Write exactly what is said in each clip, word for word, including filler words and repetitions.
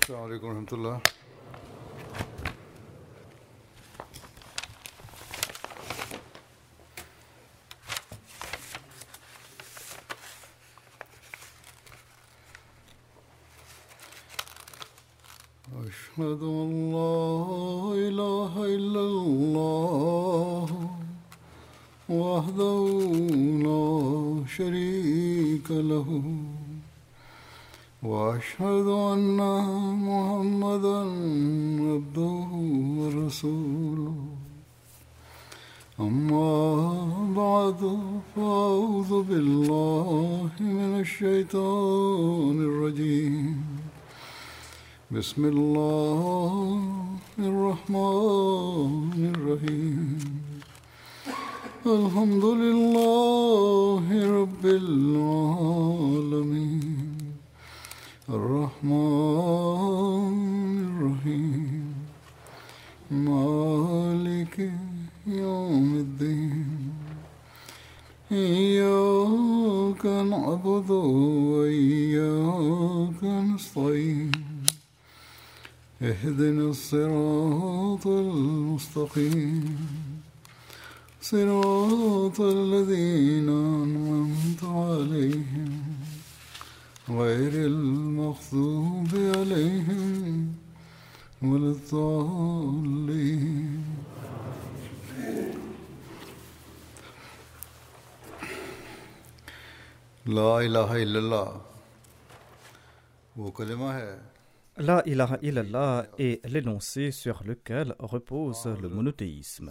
السلام عليكم ورحمة الله. أشهد أن لا إله إلا الله وحده لا شريك له وأشهد أن محمدا عبده ورسوله أما بعد فأعوذ بالله من الشيطان الرجيم بسم الله الرحمن الرحيم الحمد لله رب العالمين الرحمن الرحيم مالك يوم الدين إياك نعبد وإياك نستعين اهدنا الصراط المستقيم صراط الذين أنعمت عليهم غير المغضوب عليهم ولا الضالين. لا إله إلا الله वो कलिमा है La ilaha illallah est l'énoncé sur lequel repose le monothéisme.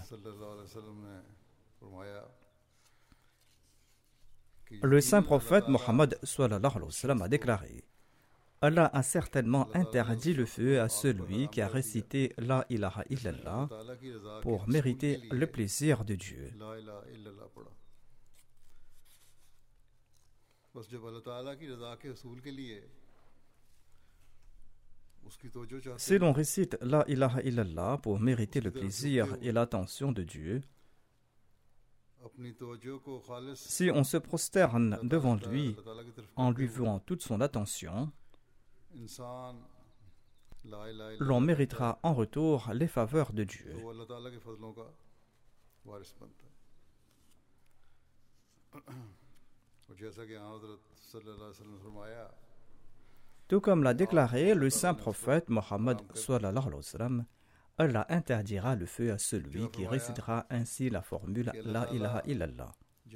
Le saint prophète Mohammed sallallahu alayhi wa sallam a déclaré: Allah a certainement interdit le feu à celui qui a récité La ilaha illallah pour mériter le plaisir de Dieu. Si l'on récite La ilaha illallah pour mériter le plaisir et l'attention de Dieu, si on se prosterne devant lui en lui vouant toute son attention, l'on méritera en retour les faveurs de Dieu. Tout comme l'a déclaré le saint prophète Mohammed sallallahu alayhi wa sallam, Allah interdira le feu à celui qui récitera ainsi la formule La ilaha illallah.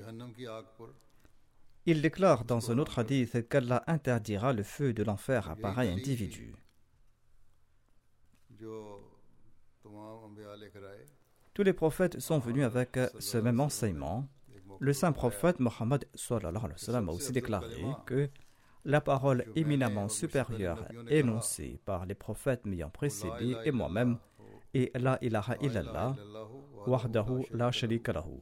Il déclare dans un autre hadith qu'Allah interdira le feu de l'enfer à pareil individu. Tous les prophètes sont venus avec ce même enseignement. Le saint prophète Mohammed sallallahu alayhi wa sallam a aussi déclaré que la parole éminemment supérieure énoncée par les prophètes m'ayant précédé et moi-même est La ilaha illallah wahdahu la sharika lahu.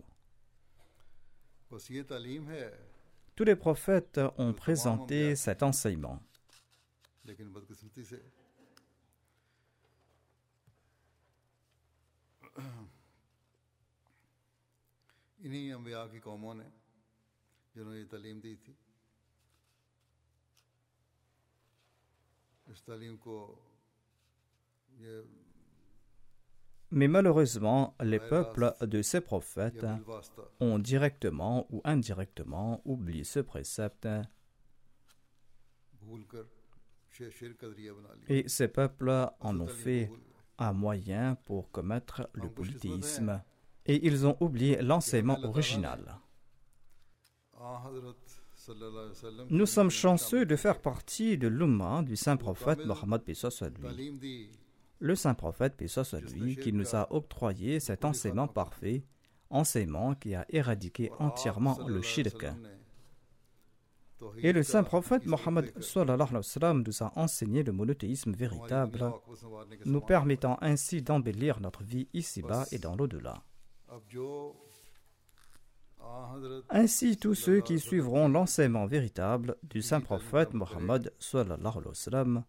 Tous les prophètes ont présenté cet enseignement. Mais malheureusement, les peuples de ces prophètes ont directement ou indirectement oublié ce précepte. Et ces peuples en ont fait un moyen pour commettre le polythéisme. Et ils ont oublié l'enseignement original. Nous sommes chanceux de faire partie de l'Ummah du saint prophète Mohammed paix soit lui. Le saint prophète paix soit lui qui nous a octroyé cet enseignement parfait, enseignement qui a éradiqué entièrement le shirk. Et le saint prophète Mohammed sallallahu alayhi wa sallam nous a enseigné le monothéisme véritable, nous permettant ainsi d'embellir notre vie ici-bas et dans l'au-delà. Ainsi, tous ceux qui suivront l'enseignement véritable du saint prophète Mohammed sallallahu alayhi wa sallam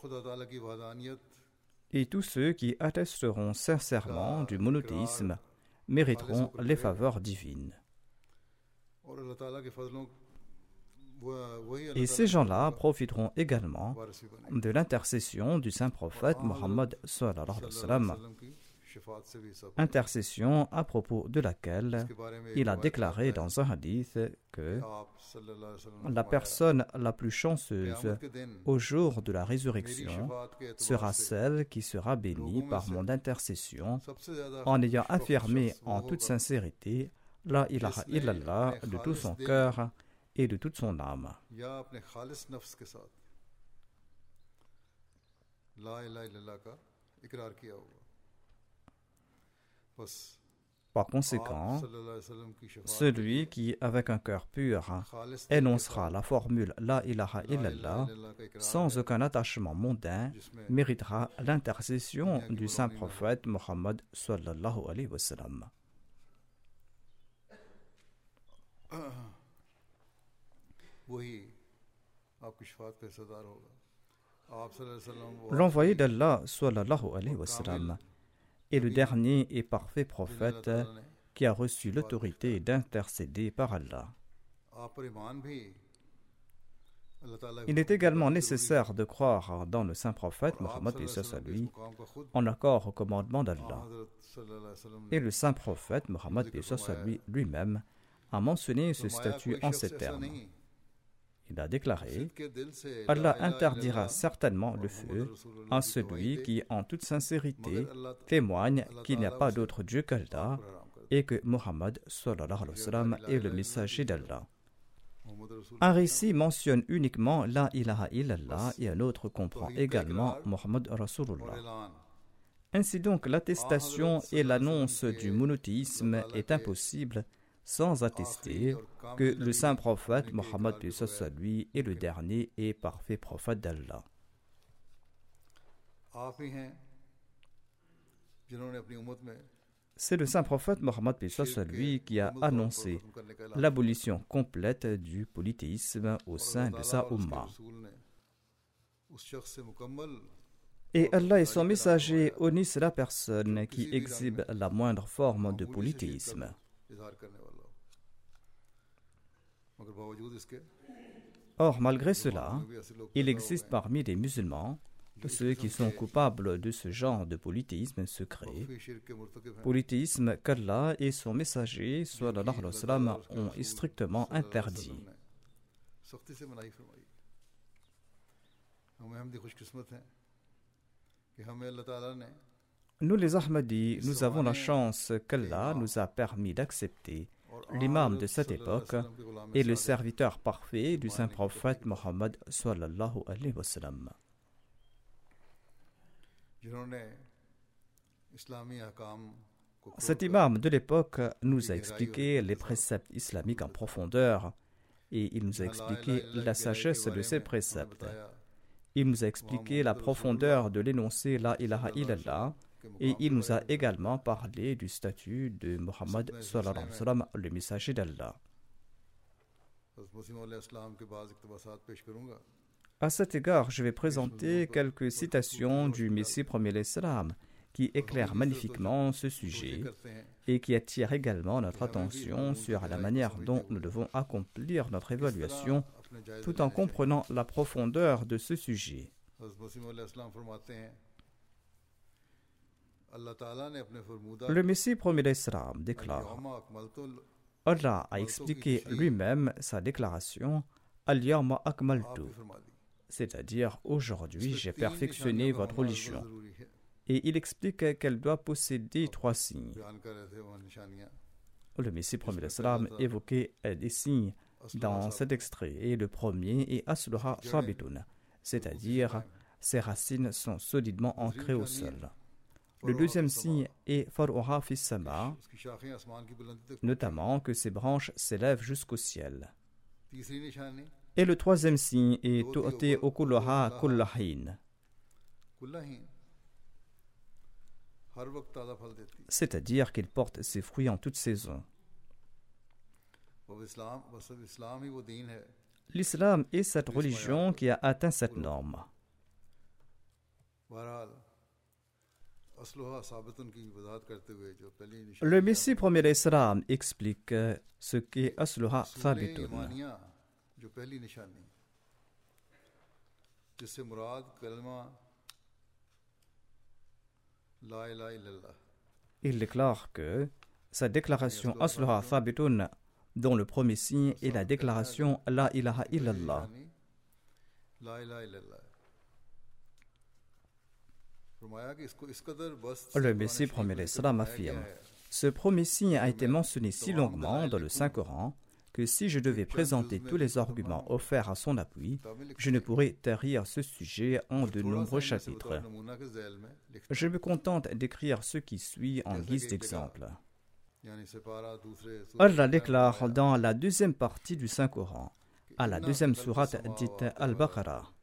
et tous ceux qui attesteront sincèrement du monothéisme mériteront les faveurs divines. Et ces gens-là profiteront également de l'intercession du saint prophète Mohammed sallallahu alayhi wa sallam, intercession à propos de laquelle il a déclaré dans un hadith que la personne la plus chanceuse au jour de la résurrection sera celle qui sera bénie par mon intercession en ayant affirmé en toute sincérité la ilaha illallah de tout son cœur et de toute son âme. Par conséquent, celui qui, avec un cœur pur, énoncera la formule La ilaha illallah sans aucun attachement mondain méritera l'intercession du saint prophète Mohammed sallallahu alayhi wa sallam. L'envoyé d'Allah sallallahu alayhi wa sallam est le dernier et parfait prophète qui a reçu l'autorité d'intercéder par Allah. Il est également nécessaire de croire dans le saint prophète Mohammed lui en accord au commandement d'Allah. Et le saint prophète Mohammed lui lui-même a mentionné ce statut en ces termes. Il a déclaré « Allah interdira certainement le feu à celui qui, en toute sincérité, témoigne qu'il n'y a pas d'autre Dieu qu'Allah et que Muhammad sallallahu alayhi wa sallam est le messager d'Allah. » Un récit mentionne uniquement la ilaha illallah et un autre comprend également Muhammad Rasulullah. Ainsi donc, l'attestation et l'annonce du monothéisme est impossible sans attester que le saint prophète Mohammed lui est le dernier et parfait prophète d'Allah. C'est le saint prophète Mohammed lui qui a annoncé l'abolition complète du polythéisme au sein de sa Ummah. Et Allah et son messager honnissent la personne qui exhibe la moindre forme de polythéisme. Or, malgré cela, il existe parmi les musulmans ceux qui sont coupables de ce genre de polythéisme secret, polythéisme qu'Allah et son messager sallallahu alayhi wa sallam ont strictement interdit. Nous les Ahmadis, nous avons la chance qu'Allah nous a permis d'accepter l'imam de cette époque et le serviteur parfait du saint prophète Mohammed sallallahu alayhi wa sallam. Cet imam de l'époque nous a expliqué les préceptes islamiques en profondeur et il nous a expliqué la sagesse de ces préceptes. Il nous a expliqué la profondeur de l'énoncé La ilaha illallah et il nous a également parlé du statut de Muhammad sallallahu alayhi wa sallam, le messager d'Allah. À cet égard, je vais présenter quelques citations du Messie premier l'Islam qui éclairent magnifiquement ce sujet et qui attirent également notre attention sur la manière dont nous devons accomplir notre évaluation tout en comprenant la profondeur de ce sujet. Le Messie premier l'Islam déclare « Allah a expliqué lui-même sa déclaration « Al-Yawma akmaltu », c'est-à-dire « Aujourd'hui, j'ai perfectionné votre religion ». Et il explique qu'elle doit posséder trois signes. Le Messie premier l'Islam évoquait des signes dans cet extrait, et le premier est « Asluha sabitun », c'est-à-dire « ses racines sont solidement ancrées au sol ». Le deuxième signe est Faruha fis sama, notamment que ses branches s'élèvent jusqu'au ciel. Et le troisième signe est Tu'ti ukulaha kullahin, c'est-à-dire qu'il porte ses fruits en toute saison. L'islam est cette religion qui a atteint cette norme. Le Messie premier l'Islam explique ce qu'est Asluha Thabitun. Il déclare que sa déclaration Asluha Thabitun, dont le premier signe est la déclaration La ilaha illallah. Le Messie premier l'Islam affirme: ce premier signe a été mentionné si longuement dans le Saint-Coran que si je devais présenter tous les arguments offerts à son appui, je ne pourrais tarir ce sujet en de nombreux chapitres. Je me contente d'écrire ce qui suit en guise d'exemple. Allah déclare dans la deuxième partie du Saint-Coran, à la deuxième sourate dite Al-Baqarah: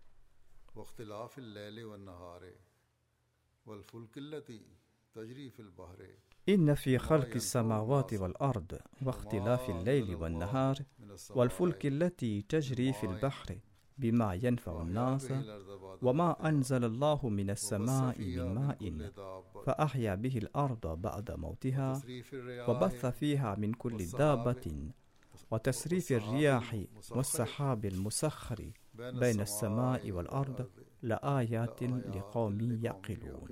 إن في خلق السماوات والأرض واختلاف الليل والنهار والفلك التي تجري في البحر بما ينفع الناس وما أنزل الله من السماء من ماء فأحيا به الأرض بعد موتها وبث فيها من كل دابة وتسريف الرياح والسحاب المسخر بين السماء والأرض لآيات لقوم يعقلون.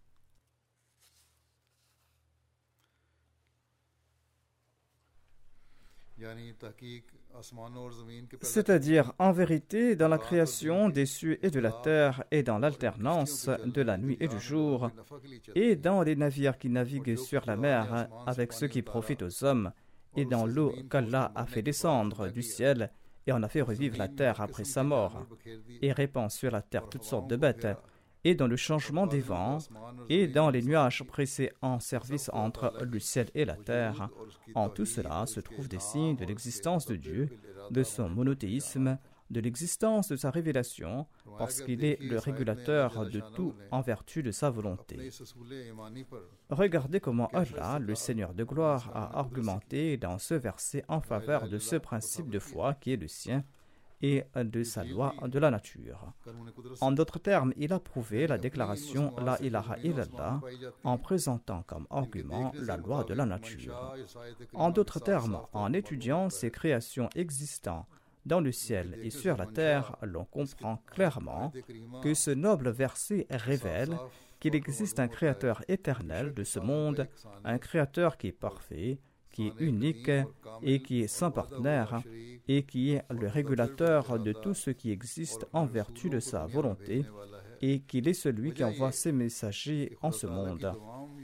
C'est-à-dire, en vérité, dans la création des cieux et de la terre, et dans l'alternance de la nuit et du jour, et dans les navires qui naviguent sur la mer avec ceux qui profitent aux hommes, et dans l'eau qu'Allah a fait descendre du ciel, et en a fait revivre la terre après sa mort, et répand sur la terre toutes sortes de bêtes, et dans le changement des vents, et dans les nuages pressés en service entre le ciel et la terre. En tout cela se trouvent des signes de l'existence de Dieu, de son monothéisme, de l'existence de sa révélation, parce qu'il est le régulateur de tout en vertu de sa volonté. Regardez comment Allah, le Seigneur de gloire, a argumenté dans ce verset en faveur de ce principe de foi qui est le sien, et de sa loi de la nature. En d'autres termes, il a prouvé la déclaration La ilaha illallah en présentant comme argument la loi de la nature. En d'autres termes, en étudiant ces créations existantes dans le ciel et sur la terre, l'on comprend clairement que ce noble verset révèle qu'il existe un créateur éternel de ce monde, un créateur qui est parfait, qui est unique et qui est sans partenaire et qui est le régulateur de tout ce qui existe en vertu de sa volonté et qu'il est celui qui envoie ses messagers en ce monde.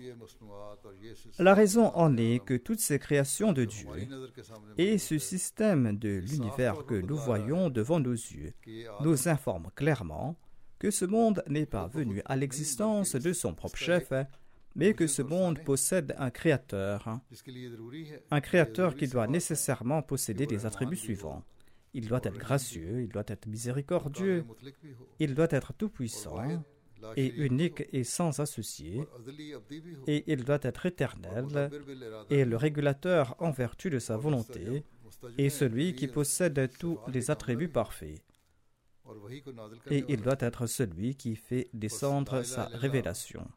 La raison en est que toutes ces créations de Dieu et ce système de l'univers que nous voyons devant nos yeux nous informent clairement que ce monde n'est pas venu à l'existence de son propre chef, mais que ce monde possède un créateur, un créateur qui doit nécessairement posséder les attributs suivants. Il doit être gracieux, il doit être miséricordieux, il doit être tout-puissant et unique et sans associé, et il doit être éternel et le régulateur en vertu de sa volonté, et celui qui possède tous les attributs parfaits. Et il doit être celui qui fait descendre sa révélation.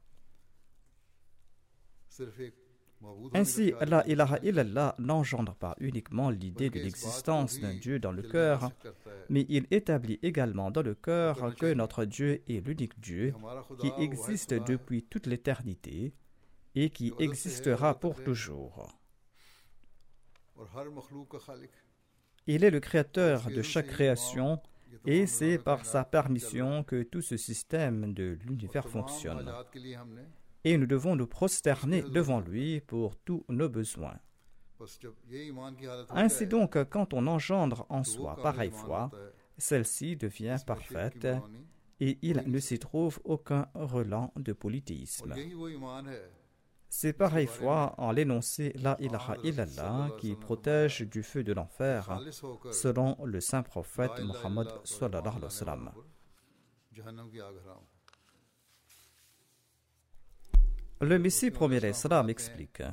Ainsi, la ilaha illallah n'engendre pas uniquement l'idée de l'existence d'un Dieu dans le cœur, mais il établit également dans le cœur que notre Dieu est l'unique Dieu qui existe depuis toute l'éternité et qui existera pour toujours. Il est le créateur de chaque création et c'est par sa permission que tout ce système de l'univers fonctionne. Et nous devons nous prosterner devant lui pour tous nos besoins. Ainsi donc, quand on engendre en soi pareille foi, celle-ci devient parfaite et il ne s'y trouve aucun relent de polythéisme. C'est pareille foi en l'énoncé La ilaha illallah qui protège du feu de l'enfer, selon le saint prophète Muhammad sallallahu alayhi wa sallam. Le Messie premier l'Islam explique: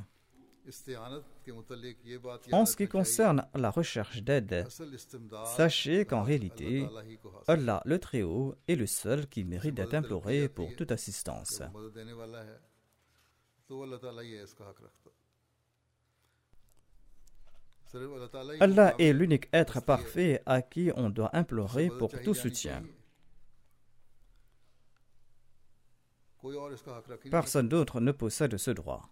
en ce qui concerne la recherche d'aide, sachez qu'en réalité, Allah le Très-Haut est le seul qui mérite d'être imploré pour toute assistance. Allah est l'unique être parfait à qui on doit implorer pour tout soutien. Personne d'autre ne possède ce droit.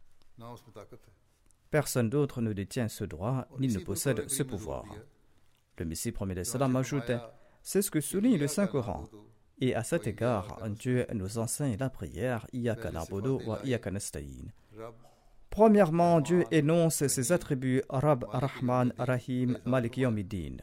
Personne d'autre ne détient ce droit ni ne possède ce pouvoir. Le Messie promet l'Islam ajoute, c'est ce que souligne le Saint-Coran. Et à cet égard, Dieu nous enseigne la prière Iyyaka na'budu wa iyyaka nasta'in. Premièrement, Dieu énonce ses attributs Rabb, Rahman, Rahim, Malik Yawmiddin.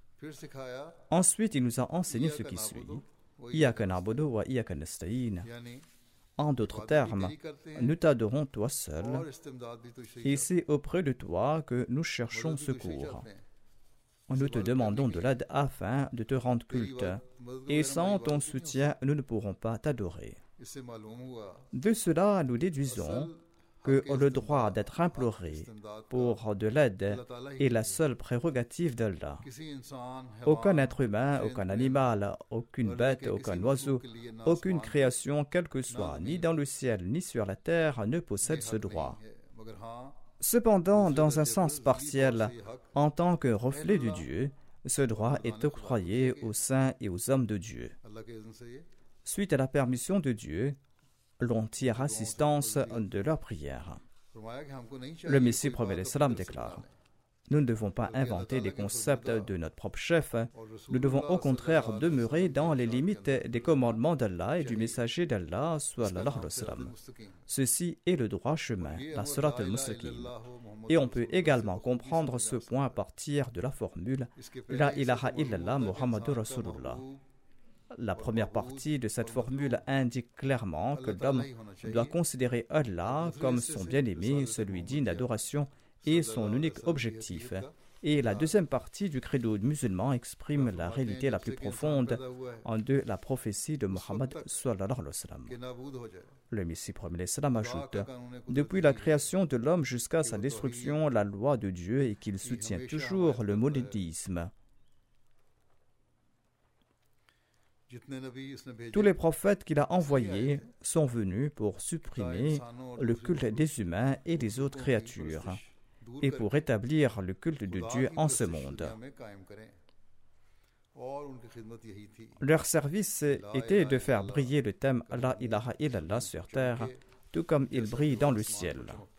Ensuite, il nous a enseigné ce qui suit. Iyyaka na'budu wa iyyaka nasta'in. En d'autres termes, nous t'adorons toi seul, et c'est auprès de toi que nous cherchons secours. Nous te demandons de l'aide afin de te rendre culte, et sans ton soutien, nous ne pourrons pas t'adorer. De cela, nous déduisons que le droit d'être imploré pour de l'aide est la seule prérogative d'Allah. Aucun être humain, aucun animal, aucune bête, aucun oiseau, aucune création, quelle que soit, ni dans le ciel ni sur la terre, ne possède ce droit. Cependant, dans un sens partiel, en tant que reflet de Dieu, ce droit est octroyé aux saints et aux hommes de Dieu. Suite à la permission de Dieu, l'on tire assistance de leur prière. Le Messie promet l'Islam déclare, nous ne devons pas inventer des concepts de notre propre chef, nous devons au contraire demeurer dans les limites des commandements d'Allah et du messager d'Allah, sallallahu alayhi wa sallam. Ceci est le droit chemin, la surat al-mustaqim. Et on peut également comprendre ce point à partir de la formule La ilaha illallah Muhammadur Rasulullah. La première partie de cette formule indique clairement que l'homme doit considérer Allah comme son bien-aimé, celui digne d'adoration et son unique objectif. Et la deuxième partie du credo musulman exprime la réalité la plus profonde de la prophétie de Mohammed sallallahu alayhi wa sallam. Le Messie promet l'Islam ajoute, depuis la création de l'homme jusqu'à sa destruction, la loi de Dieu est qu'il soutient toujours le monothéisme. Tous les prophètes qu'il a envoyés sont venus pour supprimer le culte des humains et des autres créatures et pour rétablir le culte de Dieu en ce monde. Leur service était de faire briller le thème La ilaha illallah sur terre, tout comme il brille dans le ciel.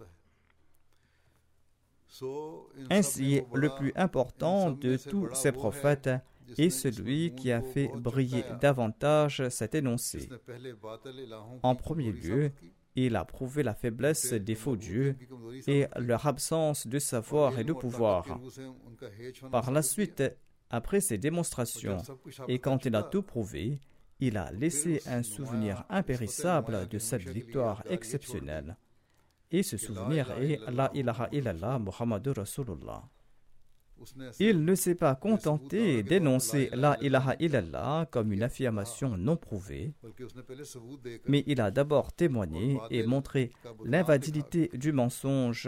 Ainsi, le plus important de tous ces prophètes est celui qui a fait briller davantage cet énoncé. En premier lieu, il a prouvé la faiblesse des faux dieux et leur absence de savoir et de pouvoir. Par la suite, après ces démonstrations, et quand il a tout prouvé, il a laissé un souvenir impérissable de cette victoire exceptionnelle. Et ce souvenir est La ilaha illallah Muhammadur Rasulullah. Il ne s'est pas contenté d'énoncer La ilaha illallah comme une affirmation non prouvée, mais il a d'abord témoigné et montré l'invalidité du mensonge.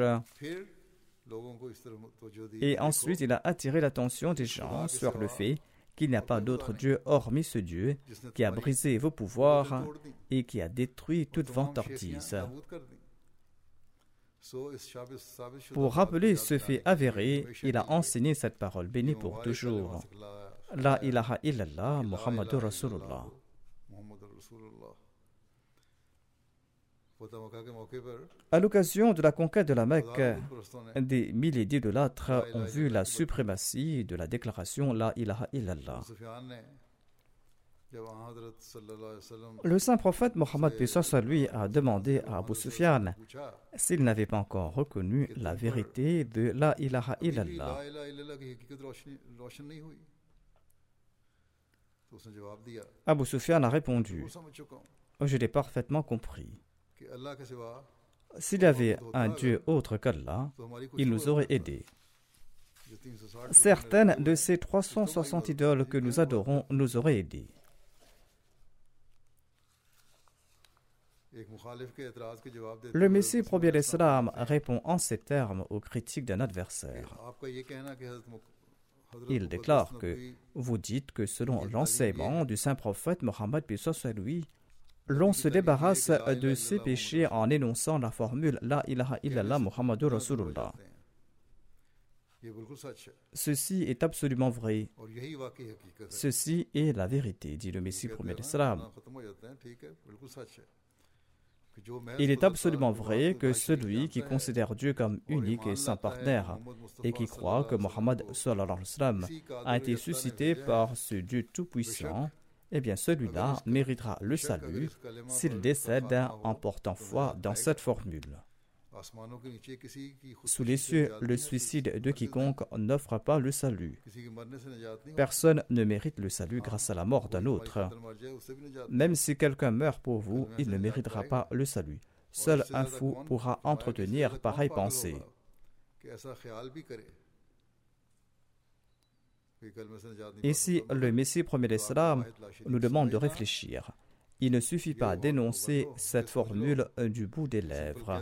Et ensuite, il a attiré l'attention des gens sur le fait qu'il n'y a pas d'autre Dieu hormis ce Dieu qui a brisé vos pouvoirs et qui a détruit toute vantardise. Pour rappeler ce fait avéré, il a enseigné cette parole bénie pour toujours. La ilaha illallah Muhammadur Rasulullah. À l'occasion de la conquête de la Mecque, des milliers d'idolâtres ont vu la suprématie de la déclaration La ilaha illallah. Le saint prophète Mohammed lui a demandé à Abu Sufyan s'il n'avait pas encore reconnu la vérité de La ilaha illallah. Abu Sufyan a répondu, je l'ai parfaitement compris. S'il y avait un Dieu autre qu'Allah, il nous aurait aidés. Certaines de ces trois cent soixante idoles que nous adorons nous auraient aidés. Le Messie promet l'Islam répond en ces termes aux critiques d'un adversaire. Il déclare que vous dites que selon l'enseignement du saint prophète Mohammed lui, l'on se débarrasse de ses péchés en énonçant la formule La ilaha illallah Muhammadur Rasulullah. Ceci est absolument vrai. Ceci est la vérité, dit le Messie premier d'Islam. Il est absolument vrai que celui qui considère Dieu comme unique et sans partenaire et qui croit que Mohammed sallallahu alayhi wa sallam a été suscité par ce Dieu tout-puissant, eh bien celui-là méritera le salut s'il décède en portant foi dans cette formule. Sous les cieux, le suicide de quiconque n'offre pas le salut. Personne ne mérite le salut grâce à la mort d'un autre. Même si quelqu'un meurt pour vous, il ne méritera pas le salut. Seul un fou pourra entretenir pareille pensée. Ici, le Messie premier d'Islam nous demande de réfléchir. Il ne suffit pas d'énoncer cette formule du bout des lèvres.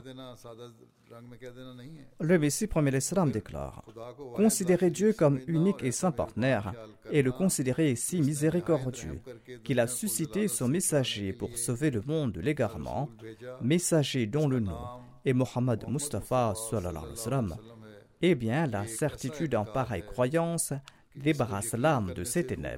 Le Messie premier d'Islam déclare « Considérez Dieu comme unique et sans partenaire, et le considérez si miséricordieux, qu'il a suscité son messager pour sauver le monde de l'égarement, messager dont le nom est Mohammed Mustafa sallallahu alayhi wa sallam. Eh bien, la certitude en pareille croyance débarrasse l'âme de ses ténèbres. »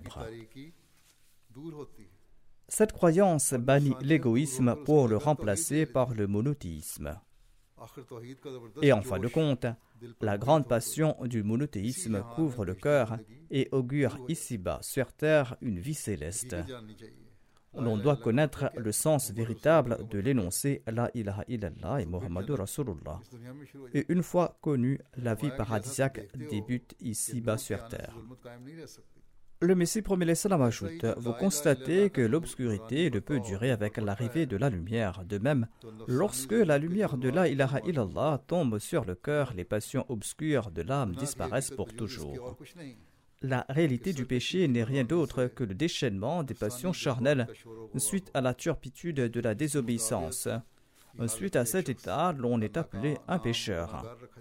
Cette croyance bannit l'égoïsme pour le remplacer par le monothéisme. Et en fin de compte, la grande passion du monothéisme couvre le cœur et augure ici-bas sur terre une vie céleste. On doit connaître le sens véritable de l'énoncé La ilaha illallah et Muhammadur Rasulullah. Et une fois connue, la vie paradisiaque débute ici-bas sur terre. Le Messie premier d'Islam ajoute « Vous constatez que l'obscurité ne peut durer avec l'arrivée de la lumière. De même, lorsque la lumière de la ilaha illallah tombe sur le cœur, les passions obscures de l'âme disparaissent pour toujours. La réalité du péché n'est rien d'autre que le déchaînement des passions charnelles suite à la turpitude de la désobéissance. Suite à cet état, l'on est appelé un pécheur. »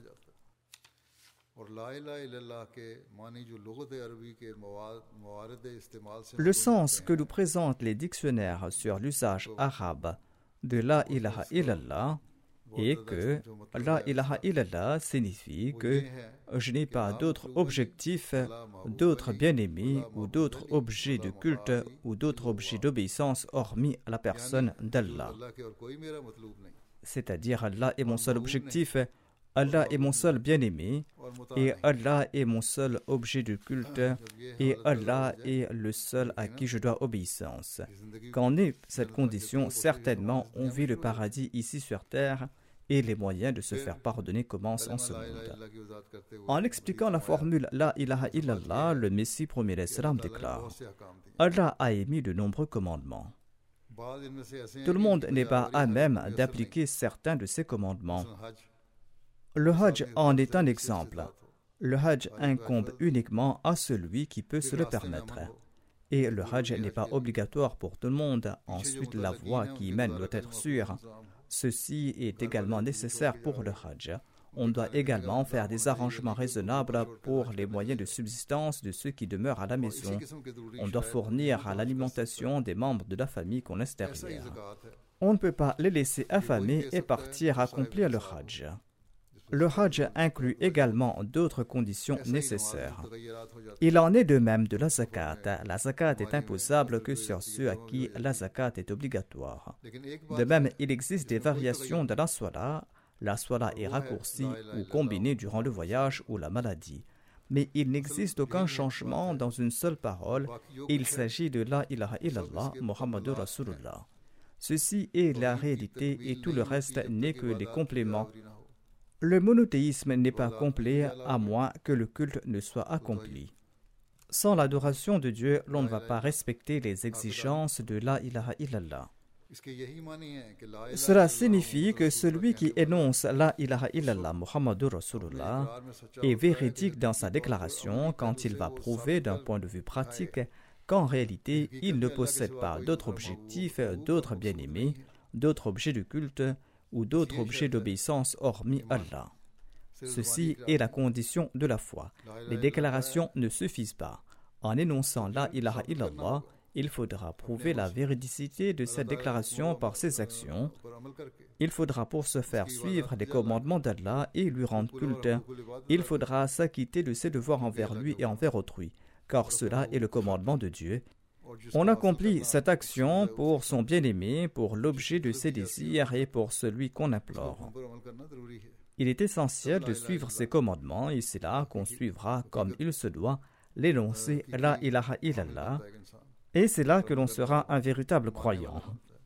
Le sens que nous présentent les dictionnaires sur l'usage arabe de La ilaha illallah est que La ilaha illallah signifie que je n'ai pas d'autre objectif, d'autres bien-aimés ou d'autres objets de culte ou d'autres objets d'obéissance hormis la personne d'Allah. C'est-à-dire Allah est mon seul objectif, Allah est mon seul bien-aimé, et Allah est mon seul objet de culte, et Allah est le seul à qui je dois obéissance. Quand on est cette condition, certainement on vit le paradis ici sur terre, et les moyens de se faire pardonner commencent en ce monde. En expliquant la formule La ilaha illallah, le Messie premier d'Islam déclare « Allah a émis de nombreux commandements. Tout le monde n'est pas à même d'appliquer certains de ces commandements. Le Hajj en est un exemple. Le Hajj incombe uniquement à celui qui peut se le permettre. Et le Hajj n'est pas obligatoire pour tout le monde. Ensuite, la voie qui y mène doit être sûre. Ceci est également nécessaire pour le Hajj. On doit également faire des arrangements raisonnables pour les moyens de subsistance de ceux qui demeurent à la maison. On doit fournir à l'alimentation des membres de la famille qu'on laisse derrière. On ne peut pas les laisser affamés et partir accomplir le Hajj. Le Hajj inclut également d'autres conditions nécessaires. Il en est de même de la zakat. La zakat est imposable que sur ceux à qui la zakat est obligatoire. De même, il existe des variations de la swala. La swala est raccourcie ou combinée durant le voyage ou la maladie. Mais il n'existe aucun changement dans une seule parole. Il s'agit de La ilaha illallah, Muhammadur Rasulullah. Ceci est la réalité et tout le reste n'est que des compléments. Le monothéisme n'est pas complet à moins que le culte ne soit accompli. Sans l'adoration de Dieu, l'on ne va pas respecter les exigences de La ilaha illallah. Cela signifie que celui qui énonce La ilaha illallah Muhammadur Rasulullah est véridique dans sa déclaration quand il va prouver d'un point de vue pratique qu'en réalité il ne possède pas d'autres objectifs, d'autres bien-aimés, d'autres objets de culte ou d'autres objets d'obéissance hormis Allah. Ceci est la condition de la foi. Les déclarations ne suffisent pas. En énonçant La ilaha illallah, il faudra prouver la véridicité de cette déclaration par ses actions. Il faudra pour ce faire suivre les commandements d'Allah et lui rendre culte. Il faudra s'acquitter de ses devoirs envers lui et envers autrui, car cela est le commandement de Dieu. On accomplit cette action pour son bien-aimé, pour l'objet de ses désirs et pour celui qu'on implore. Il est essentiel de suivre ces commandements et c'est là qu'on suivra comme il se doit l'énoncé La ilaha illallah et c'est là que l'on sera un véritable croyant.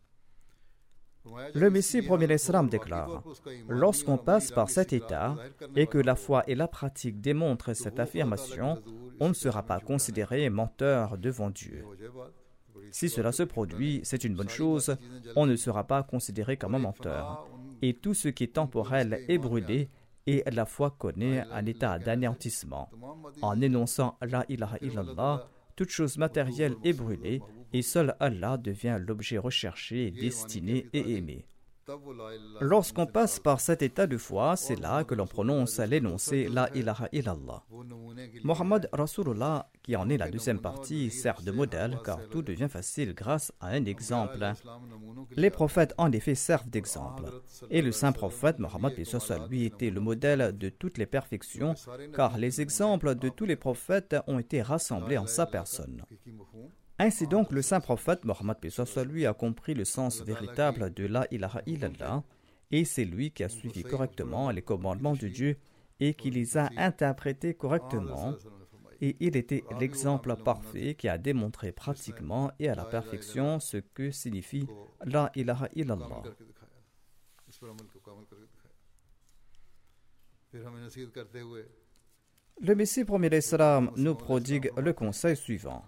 Le Messie premier l'Islam déclare: lorsqu'on passe par cet état et que la foi et la pratique démontrent cette affirmation, on ne sera pas considéré menteur devant Dieu. Si cela se produit, c'est une bonne chose, on ne sera pas considéré comme un menteur. Et tout ce qui est temporel est brûlé et la foi connaît un état d'anéantissement. En énonçant La ilaha illallah, toute chose matérielle est brûlée et seul Allah devient l'objet recherché, destiné et aimé. Lorsqu'on passe par cet état de foi, c'est là que l'on prononce l'énoncé La ilaha illallah. Mohammed Rasulullah, qui en est la deuxième partie, sert de modèle car tout devient facile grâce à un exemple. Les prophètes en effet servent d'exemple. Et le saint prophète Mohammed lui était le modèle de toutes les perfections car les exemples de tous les prophètes ont été rassemblés en sa personne. Ainsi donc, le saint prophète Mohammed lui a compris le sens véritable de La ilaha illallah et c'est lui qui a suivi correctement les commandements de Dieu et qui les a interprétés correctement. Et il était l'exemple parfait qui a démontré pratiquement et à la perfection ce que signifie La ilaha illallah. Le Messie premier l'Islam nous prodigue le conseil suivant.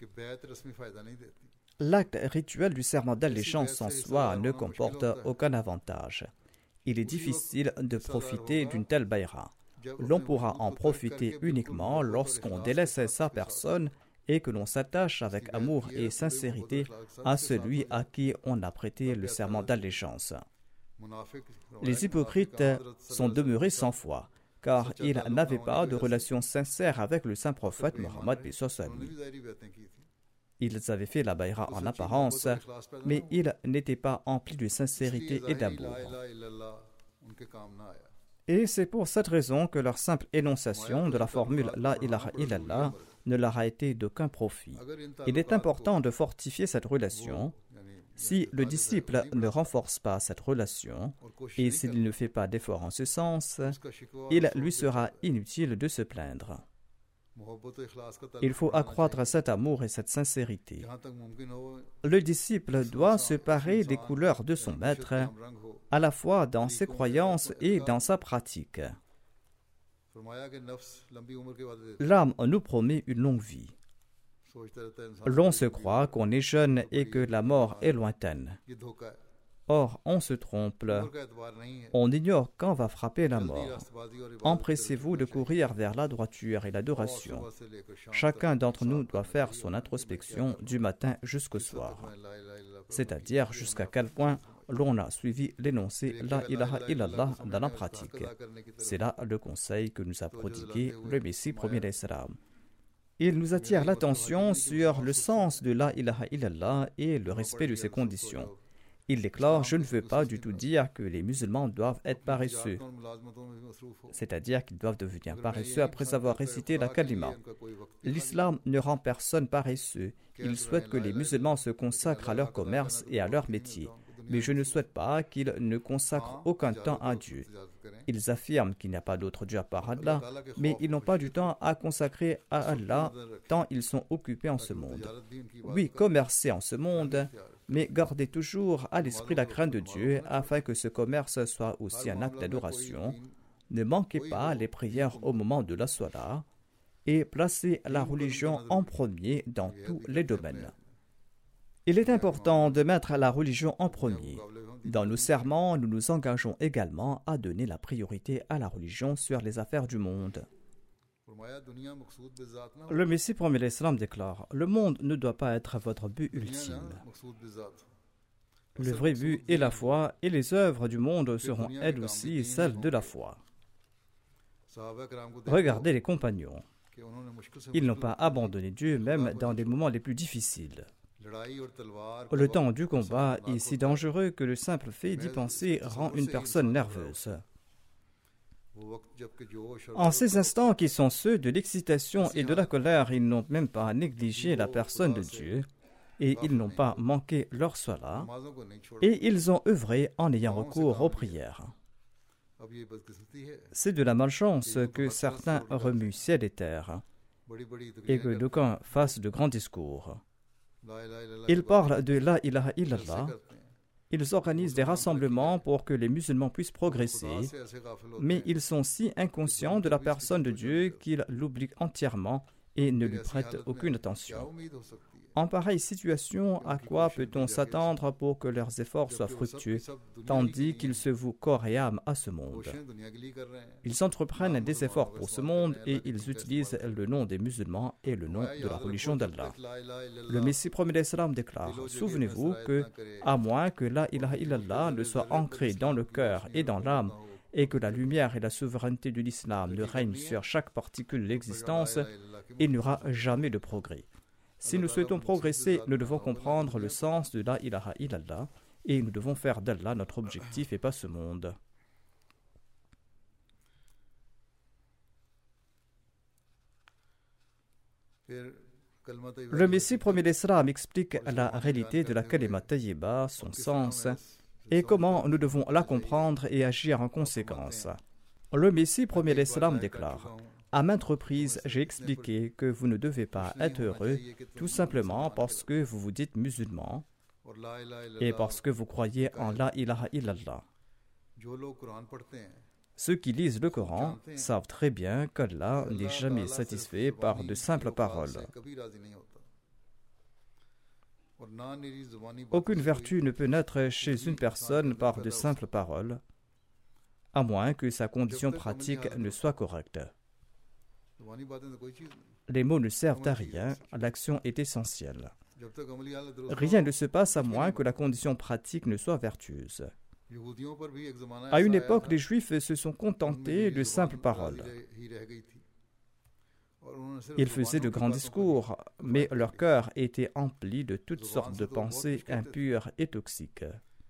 L'acte rituel du serment d'allégeance en soi ne comporte aucun avantage. Il est difficile de profiter d'une telle bayra. L'on pourra en profiter uniquement lorsqu'on délaisse sa personne et que l'on s'attache avec amour et sincérité à celui à qui on a prêté le serment d'allégeance. Les hypocrites sont demeurés sans foi, car ils n'avaient pas de relation sincère avec le saint prophète Mohammed. Ils avaient fait la bayra en apparence, mais ils n'étaient pas emplis de sincérité et d'amour. Et c'est pour cette raison que leur simple énonciation de la formule La ilaha illallah ne leur a été d'aucun profit. Il est important de fortifier cette relation. Si le disciple ne renforce pas cette relation et s'il ne fait pas d'effort en ce sens, il lui sera inutile de se plaindre. Il faut accroître cet amour et cette sincérité. Le disciple doit se parer des couleurs de son maître, à la fois dans ses croyances et dans sa pratique. L'âme nous promet une longue vie. L'on se croit qu'on est jeune et que la mort est lointaine. Or, on se trompe. On ignore quand va frapper la mort. Empressez-vous de courir vers la droiture et l'adoration. Chacun d'entre nous doit faire son introspection du matin jusqu'au soir. C'est-à-dire jusqu'à quel point l'on a suivi l'énoncé La ilaha illallah dans la pratique. C'est là le conseil que nous a prodigué le Messie premier l'Islam. Il nous attire l'attention sur le sens de La ilaha illallah et le respect de ses conditions. Il déclare: je ne veux pas du tout dire que les musulmans doivent être paresseux, c'est-à-dire qu'ils doivent devenir paresseux après avoir récité la kalima. L'islam ne rend personne paresseux. Il souhaite que les musulmans se consacrent à leur commerce et à leur métier. Mais je ne souhaite pas qu'ils ne consacrent aucun temps à Dieu. Ils affirment qu'il n'y a pas d'autre Dieu à part Allah, mais ils n'ont pas du temps à consacrer à Allah tant ils sont occupés en ce monde. Oui, commercez en ce monde, mais gardez toujours à l'esprit la crainte de Dieu afin que ce commerce soit aussi un acte d'adoration. Ne manquez pas les prières au moment de la salat et placez la religion en premier dans tous les domaines. Il est important de mettre la religion en premier. Dans nos serments, nous nous engageons également à donner la priorité à la religion sur les affaires du monde. Le Messie premier l'Islam déclare: le monde ne doit pas être votre but ultime. Le vrai but est la foi et les œuvres du monde seront elles aussi celles de la foi. Regardez les compagnons. Ils n'ont pas abandonné Dieu même dans les moments les plus difficiles. Le temps du combat est si dangereux que le simple fait d'y penser rend une personne nerveuse. En ces instants qui sont ceux de l'excitation et de la colère, ils n'ont même pas négligé la personne de Dieu et ils n'ont pas manqué leur salat et ils ont œuvré en ayant recours aux prières. C'est de la malchance que certains remuent ciel et terre et que d'aucuns fassent de grands discours. Ils parlent de la ilaha illallah. Ils organisent des rassemblements pour que les musulmans puissent progresser, mais ils sont si inconscients de la personne de Dieu qu'ils l'oublient entièrement et ne lui prêtent aucune attention. En pareille situation, à quoi peut-on s'attendre pour que leurs efforts soient fructueux, tandis qu'ils se vouent corps et âme à ce monde? Ils entreprennent des efforts pour ce monde et ils utilisent le nom des musulmans et le nom de la religion d'Allah. Le Messie promet l'Islam déclare: souvenez-vous que, à moins que la ilaha illallah ne soit ancrée dans le cœur et dans l'âme, et que la lumière et la souveraineté de l'islam ne règnent sur chaque particule de l'existence, il n'y aura jamais de progrès. Si nous souhaitons progresser, nous devons comprendre le sens de la ilaha illallah et nous devons faire d'Allah notre objectif et pas ce monde. Le Messie premier l'Islam explique la réalité de la kalima tayyiba, son sens, et comment nous devons la comprendre et agir en conséquence. Le Messie premier l'Islam déclare: à maintes reprises, j'ai expliqué que vous ne devez pas être heureux tout simplement parce que vous vous dites musulman et parce que vous croyez en la ilaha illallah. Ceux qui lisent le Coran savent très bien qu'Allah n'est jamais satisfait par de simples paroles. Aucune vertu ne peut naître chez une personne par de simples paroles, à moins que sa condition pratique ne soit correcte. Les mots ne servent à rien, l'action est essentielle. Rien ne se passe à moins que la condition pratique ne soit vertueuse. À une époque, les Juifs se sont contentés de simples paroles. Ils faisaient de grands discours, mais leur cœur était empli de toutes sortes de pensées impures et toxiques.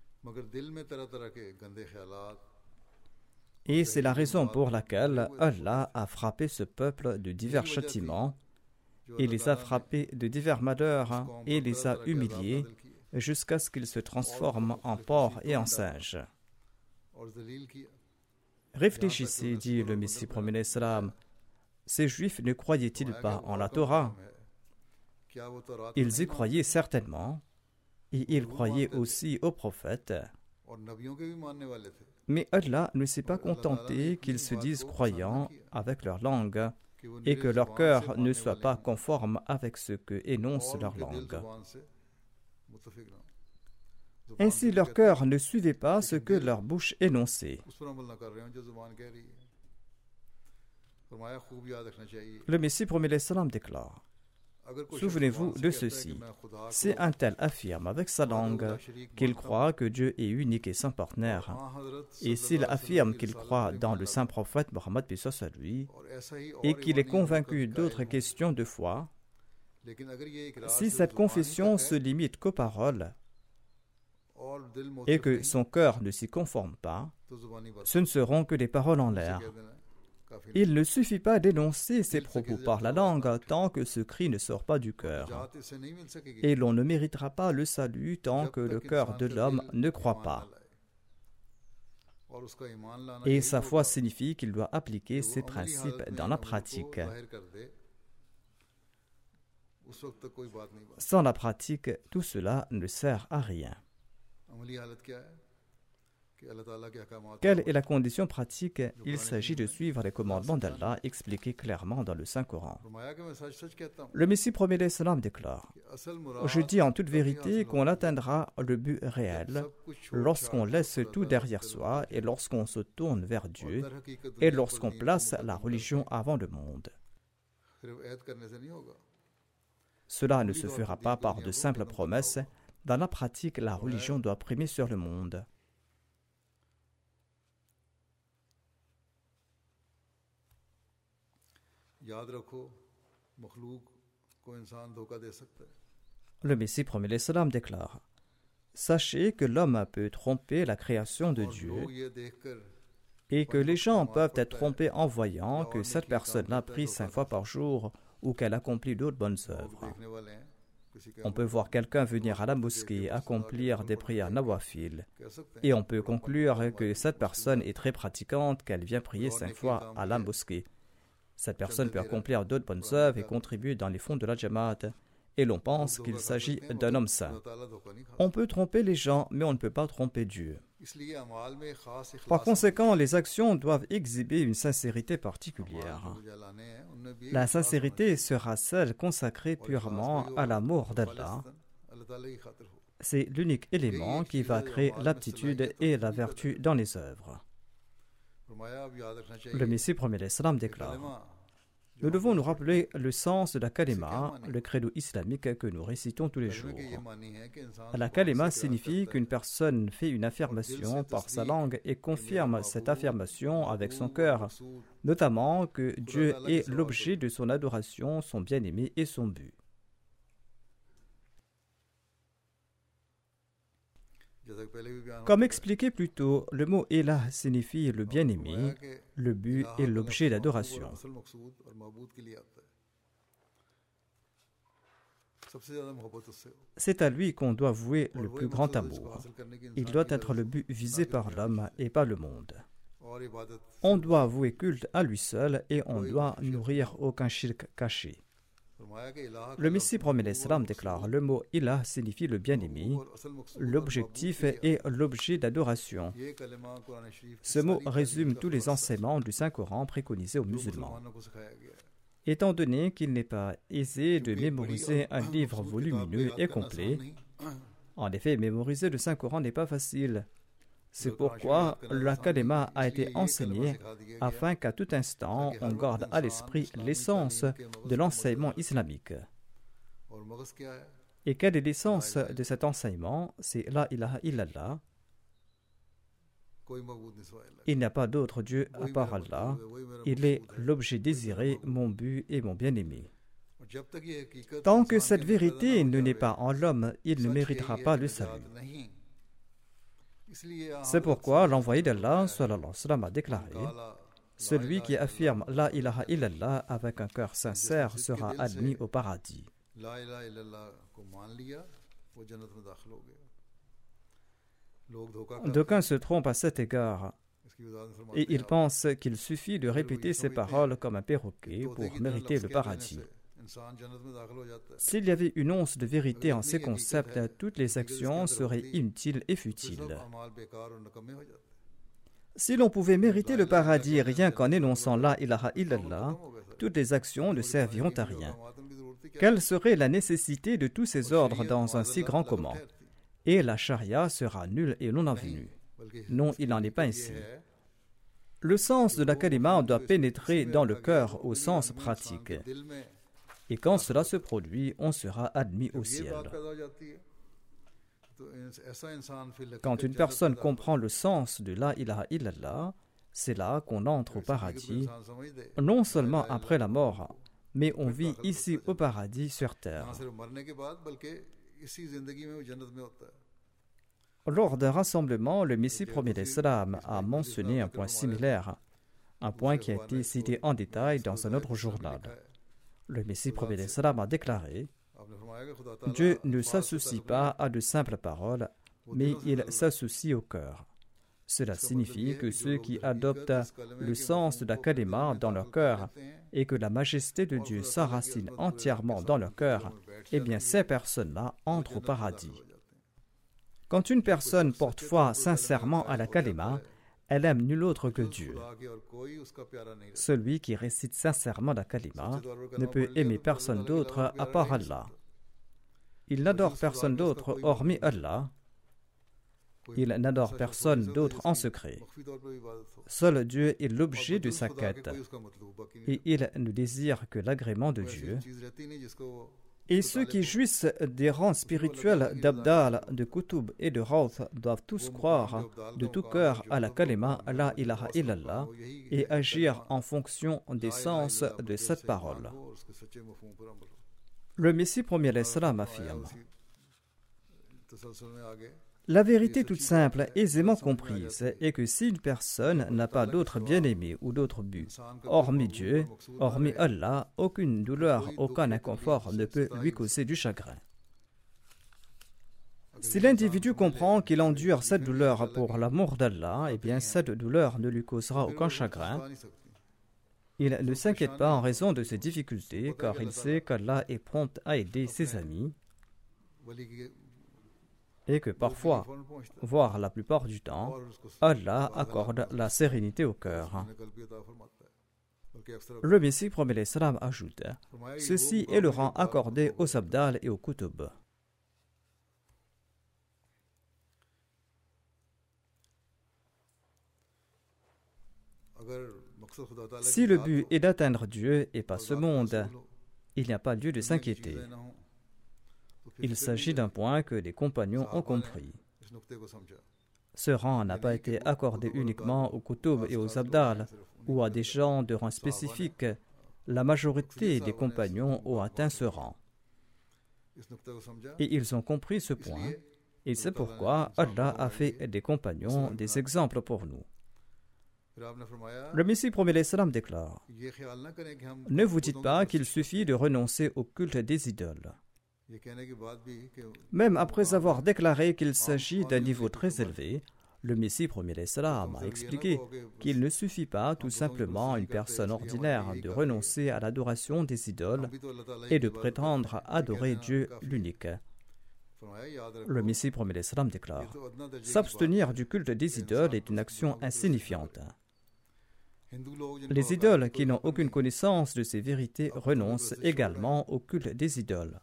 Et c'est la raison pour laquelle Allah a frappé ce peuple de divers châtiments, et les a frappés de divers malheurs, et les a humiliés jusqu'à ce qu'ils se transforment en porcs et en singes. Réfléchissez, dit le Messie premier l'Islam, ces Juifs ne croyaient-ils pas en la Torah? Ils y croyaient certainement, et ils croyaient aussi aux prophètes. Mais Allah ne s'est pas contenté qu'ils se disent croyants avec leur langue et que leur cœur ne soit pas conforme avec ce que énonce leur langue. Ainsi, leur cœur ne suivait pas ce que leur bouche énonçait. Le Messie premier l'Islam déclare: souvenez-vous de ceci. Si un tel affirme avec sa langue qu'il croit que Dieu est unique et sans partenaire, et s'il affirme qu'il croit dans le saint prophète Mohammed paix soit sur lui, et qu'il est convaincu d'autres questions de foi, si cette confession se limite qu'aux paroles, et que son cœur ne s'y conforme pas, ce ne seront que des paroles en l'air. Il ne suffit pas d'énoncer ses propos par la langue tant que ce cri ne sort pas du cœur. Et l'on ne méritera pas le salut tant que le cœur de l'homme ne croit pas. Et sa foi signifie qu'il doit appliquer ces principes dans la pratique. Sans la pratique, tout cela ne sert à rien. Quelle est la condition pratique? Il s'agit de suivre les commandements d'Allah expliqués clairement dans le Saint-Coran. Le Messie premier l'Islam déclare: je dis en toute vérité qu'on atteindra le but réel lorsqu'on laisse tout derrière soi et lorsqu'on se tourne vers Dieu et lorsqu'on place la religion avant le monde. Cela ne se fera pas par de simples promesses. Dans la pratique, la religion doit primer sur le monde. Le Messie premier l'Islam déclare: Sachez que l'homme peut tromper la création de Dieu et que les gens peuvent être trompés en voyant que cette personne-là prie cinq fois par jour ou qu'elle accomplit d'autres bonnes œuvres. On peut voir quelqu'un venir à la mosquée accomplir des prières nawafil et on peut conclure que cette personne est très pratiquante, qu'elle vient prier cinq fois à la mosquée. Cette personne peut accomplir d'autres bonnes œuvres et contribuer dans les fonds de la Jamaat, et l'on pense qu'il s'agit d'un homme saint. On peut tromper les gens, mais on ne peut pas tromper Dieu. Par conséquent, les actions doivent exhiber une sincérité particulière. La sincérité sera celle consacrée purement à l'amour d'Allah. C'est l'unique élément qui va créer l'aptitude et la vertu dans les œuvres. Le Messie premier l'Islam déclare: Nous devons nous rappeler le sens de la kalima, le credo islamique que nous récitons tous les jours. La kalima signifie qu'une personne fait une affirmation par sa langue et confirme cette affirmation avec son cœur, notamment que Dieu est l'objet de son adoration, son bien-aimé et son but. Comme expliqué plus tôt, le mot Ilah signifie le bien-aimé, le but et l'objet d'adoration. C'est à lui qu'on doit vouer le plus grand amour. Il doit être le but visé par l'homme et pas le monde. On doit vouer culte à lui seul et on doit nourrir aucun shirk caché. Le Messie premier l'Islam déclare: Le mot Ilah signifie le bien-aimé, l'objectif est l'objet d'adoration. Ce mot résume tous les enseignements du Saint-Coran préconisés aux musulmans. Étant donné qu'il n'est pas aisé de mémoriser un livre volumineux et complet, en effet, mémoriser le Saint-Coran n'est pas facile. C'est pourquoi la kalima a été enseignée afin qu'à tout instant on garde à l'esprit l'essence de l'enseignement islamique. Et quelle est l'essence de cet enseignement? C'est La ilaha illallah. Il n'y a pas d'autre Dieu à part Allah. Il est l'objet désiré, mon but et mon bien-aimé. Tant que cette vérité ne naît pas en l'homme, il ne méritera pas le salut. C'est pourquoi l'envoyé d'Allah sallallahu alayhi wa sallam a déclaré: Celui qui affirme La ilaha illallah avec un cœur sincère sera admis au paradis. D'aucuns se trompent à cet égard et ils pensent qu'il suffit de répéter ces paroles comme un perroquet pour mériter le paradis. S'il y avait une once de vérité en ces concepts, toutes les actions seraient inutiles et futiles. Si l'on pouvait mériter le paradis rien qu'en énonçant La ilaha illallah, toutes les actions ne serviront à rien. Quelle serait la nécessité de tous ces ordres dans un si grand comment? Et la charia sera nulle et non avenue. Non, il n'en est pas ainsi. Le sens de la kalima doit pénétrer dans le cœur au sens pratique. Et quand cela se produit, on sera admis au ciel. Quand une personne comprend le sens de La ilaha illallah, c'est là qu'on entre au paradis, non seulement après la mort, mais on vit ici au paradis sur terre. Lors d'un rassemblement, le Messie premier l'Islam a mentionné un point similaire, un point qui a été cité en détail dans un autre journal. Le Messie premier l'Islam a déclaré: Dieu ne s'associe pas à de simples paroles, mais il s'associe au cœur. Cela signifie que ceux qui adoptent le sens de la kalima dans leur cœur et que la majesté de Dieu s'enracine entièrement dans leur cœur, eh bien ces personnes-là entrent au paradis. Quand une personne porte foi sincèrement à la kalima, elle aime nul autre que Dieu. Celui qui récite sincèrement la kalima ne peut aimer personne d'autre à part Allah. Il n'adore personne d'autre hormis Allah. Il n'adore personne d'autre en secret. Seul Dieu est l'objet de sa quête et il ne désire que l'agrément de Dieu. Et ceux qui jouissent des rangs spirituels d'Abdal, de Kutub et de Rawth doivent tous croire de tout cœur à la kalima La ilaha illallah et agir en fonction des sens de cette parole. Le Messie premier l'Islam affirme: la vérité toute simple, aisément comprise, est que si une personne n'a pas d'autre bien-aimé ou d'autre but, hormis Dieu, hormis Allah, aucune douleur, aucun inconfort ne peut lui causer du chagrin. Si l'individu comprend qu'il endure cette douleur pour l'amour d'Allah, eh bien cette douleur ne lui causera aucun chagrin. Il ne s'inquiète pas en raison de ses difficultés, car il sait qu'Allah est prompt à aider ses amis, et que parfois, voire la plupart du temps, Allah accorde la sérénité au cœur. Le Messie premier l'Islam ajoute: ceci est le rang accordé aux abdal et aux kutub. Si le but est d'atteindre Dieu et pas ce monde, il n'y a pas lieu de s'inquiéter. Il s'agit d'un point que les compagnons ont compris. Ce rang n'a pas été accordé uniquement aux kutub et aux abdal ou à des gens de rang spécifique. La majorité des compagnons ont atteint ce rang. Et ils ont compris ce point, et c'est pourquoi Allah a fait des compagnons des exemples pour nous. Le Messie premier l'Islam déclare: ne vous dites pas qu'il suffit de renoncer au culte des idoles. Même après avoir déclaré qu'il s'agit d'un niveau très élevé, le Messie premier l'Islam a expliqué qu'il ne suffit pas tout simplement à une personne ordinaire de renoncer à l'adoration des idoles et de prétendre adorer Dieu l'unique. Le Messie premier l'Islam déclare: s'abstenir du culte des idoles est une action insignifiante. Les idoles qui n'ont aucune connaissance de ces vérités renoncent également au culte des idoles.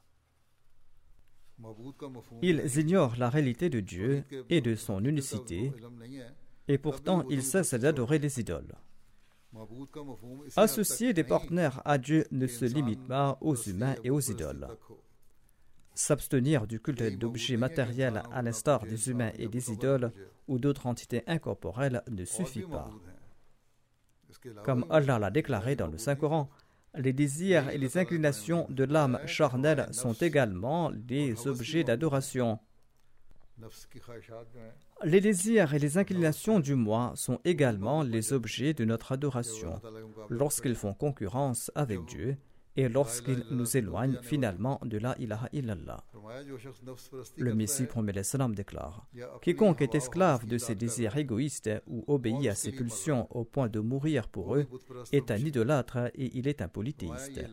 Ils ignorent la réalité de Dieu et de son unicité, et pourtant ils cessent d'adorer les idoles. Associer des partenaires à Dieu ne se limite pas aux humains et aux idoles. S'abstenir du culte d'objets matériels à l'instar des humains et des idoles ou d'autres entités incorporelles ne suffit pas. Comme Allah l'a déclaré dans le Saint-Coran, les désirs et les inclinations de l'âme charnelle sont également des objets d'adoration. Les désirs et les inclinations du moi sont également les objets de notre adoration, lorsqu'ils font concurrence avec Dieu et lorsqu'ils nous éloignent finalement de la ilaha illallah. Le Messie premier l'Islam déclare: quiconque est esclave de ses désirs égoïstes ou obéit à ses pulsions au point de mourir pour eux est un idolâtre et il est un polythéiste.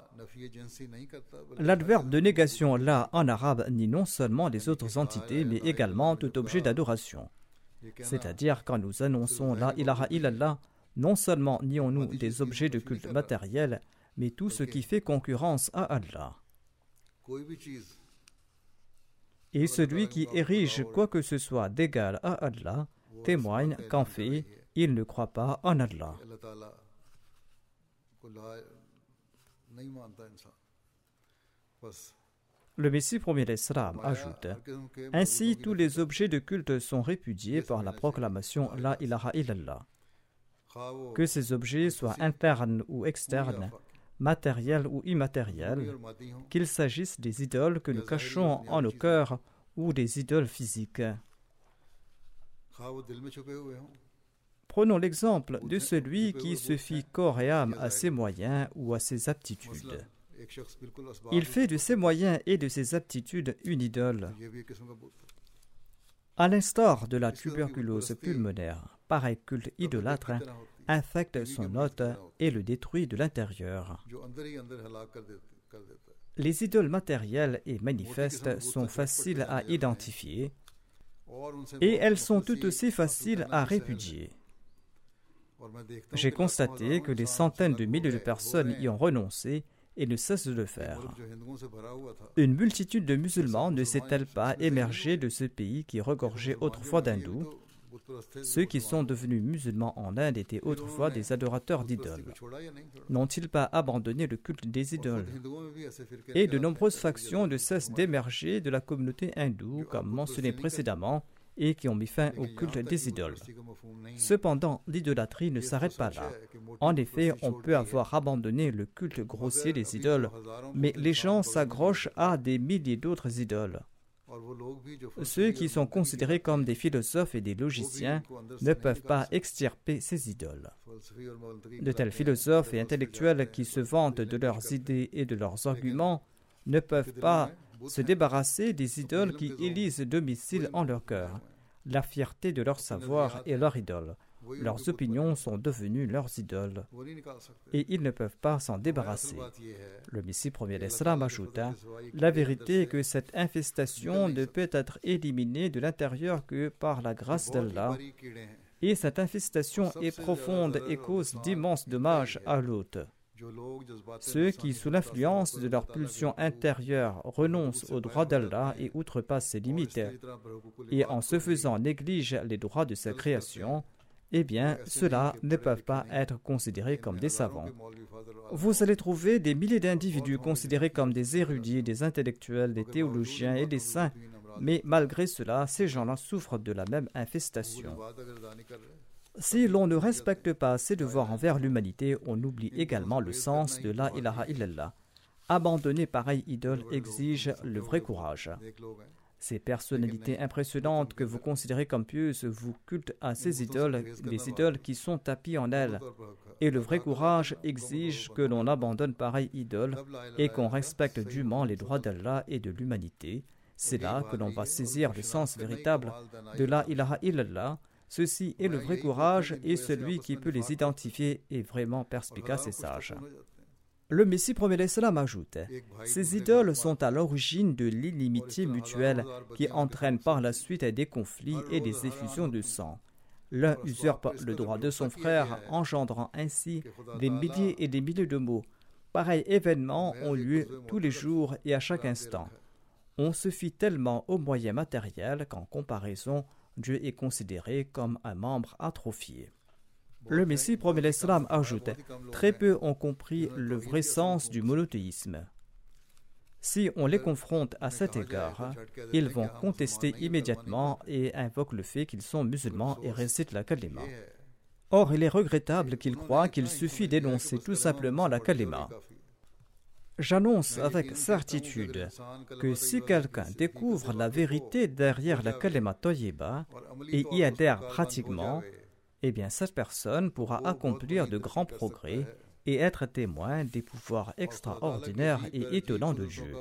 L'adverbe de négation là en arabe nie non seulement les autres entités mais également tout objet d'adoration. C'est-à-dire quand nous annonçons la ilaha illallah, non seulement nions-nous des objets de culte matériel, mais tout ce qui fait concurrence à Allah. Et celui qui érige quoi que ce soit d'égal à Allah témoigne qu'en fait, il ne croit pas en Allah. Le Messie premier l'Islam ajoute: ainsi tous les objets de culte sont répudiés par la proclamation La ilaha illallah. Que ces objets soient internes ou externes, matériels ou immatériels, qu'il s'agisse des idoles que nous cachons en nos cœurs ou des idoles physiques. Prenons l'exemple de celui qui se fie corps et âme à ses moyens ou à ses aptitudes. Il fait de ses moyens et de ses aptitudes une idole. À l'instar de la tuberculose pulmonaire, pareil culte idolâtre infecte son hôte et le détruit de l'intérieur. Les idoles matérielles et manifestes sont faciles à identifier et elles sont tout aussi faciles à répudier. J'ai constaté que des centaines de milliers de personnes y ont renoncé et ne cessent de le faire. Une multitude de musulmans ne s'est-elle pas émergée de ce pays qui regorgeait autrefois d'hindous? Ceux qui sont devenus musulmans en Inde étaient autrefois des adorateurs d'idoles. N'ont-ils pas abandonné le culte des idoles? Et de nombreuses factions ne cessent d'émerger de la communauté hindoue, comme mentionné précédemment, et qui ont mis fin au culte des idoles. Cependant, l'idolâtrie ne s'arrête pas là. En effet, on peut avoir abandonné le culte grossier des idoles, mais les gens s'accrochent à des milliers d'autres idoles. Ceux qui sont considérés comme des philosophes et des logiciens ne peuvent pas extirper ces idoles. De tels philosophes et intellectuels qui se vantent de leurs idées et de leurs arguments ne peuvent pas se débarrasser des idoles qui élisent domicile en leur cœur. La fierté de leur savoir est leur idole. Leurs opinions sont devenues leurs idoles et ils ne peuvent pas s'en débarrasser. Le Messie premier l'Islam ajouta: la vérité est que cette infestation ne peut être éliminée de l'intérieur que par la grâce d'Allah, et cette infestation est profonde et cause d'immenses dommages à l'hôte. Ceux qui, sous l'influence de leur pulsion intérieure, renoncent aux droits d'Allah et outrepassent ses limites, et en se faisant négligent les droits de sa création, eh bien, ceux-là ne peuvent pas être considérés comme des savants. Vous allez trouver des milliers d'individus considérés comme des érudits, des intellectuels, des théologiens et des saints, mais malgré cela, ces gens-là souffrent de la même infestation. Si l'on ne respecte pas ses devoirs envers l'humanité, on oublie également le sens de la ilaha illallah. Abandonner pareille idole exige le vrai courage. Ces personnalités impressionnantes que vous considérez comme pieuses vous cultent à ces idoles, des idoles qui sont tapies en elles. Et le vrai courage exige que l'on abandonne pareille idole et qu'on respecte dûment les droits d'Allah et de l'humanité. C'est là que l'on va saisir le sens véritable de la ilaha illallah. Ceci est le vrai courage et celui qui peut les identifier est vraiment perspicace et sage. Le Messie premier l'Islam ajoute: ces idoles sont à l'origine de l'inimitié mutuelle qui entraîne par la suite des conflits et des effusions de sang. L'un usurpe le droit de son frère, engendrant ainsi des milliers et des milliers de maux. Pareils événements ont lieu tous les jours et à chaque instant. On se fie tellement aux moyens matériels qu'en comparaison, Dieu est considéré comme un membre atrophié. Le Messie premier l'Islam ajoute: très peu ont compris le vrai sens du monothéisme. Si on les confronte à cet égard, ils vont contester immédiatement et invoquent le fait qu'ils sont musulmans et récitent la kalima. Or, il est regrettable qu'ils croient qu'il suffit d'énoncer tout simplement la kalima. J'annonce avec certitude que si quelqu'un découvre la vérité derrière la kalima tayyiba et y adhère pratiquement, eh bien cette personne pourra accomplir de grands progrès et être témoin des pouvoirs extraordinaires et étonnants de Dieu.